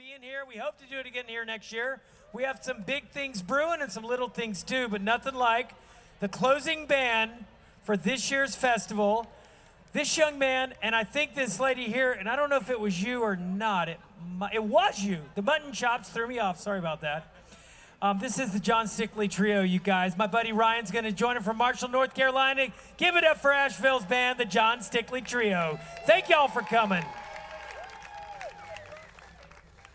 being here. We hope to do it again here next year. We have some big things brewing and some little things too, but nothing like the closing band for this year's festival. This young man, and I think this lady here, and I don't know if it was you or not. It was you. The mutton chops threw me off. Sorry about that. This is the John Stickley Trio, you guys. My buddy Ryan's going to join him from Marshall, North Carolina. Give it up for Asheville's band, the John Stickley Trio. Thank y'all for coming.